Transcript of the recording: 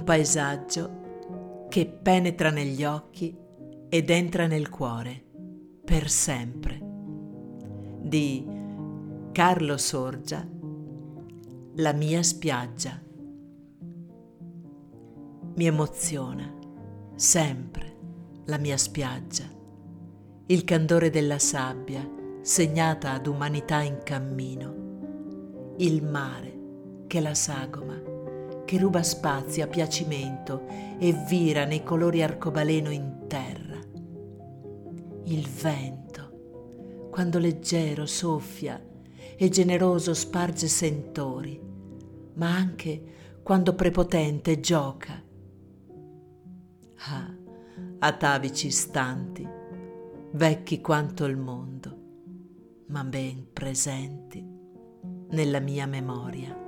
un paesaggio che penetra negli occhi ed entra nel cuore per sempre, di Carlo Sorgia, La mia spiaggia. Mi emoziona sempre la mia spiaggia, il candore della sabbia segnata ad umanità in cammino, il mare che la sagoma, che ruba spazio a piacimento e vira nei colori arcobaleno in terra, il vento quando leggero soffia e generoso sparge sentori, ma anche quando prepotente gioca. Ah, atavici istanti, vecchi quanto il mondo, ma ben presenti nella mia memoria.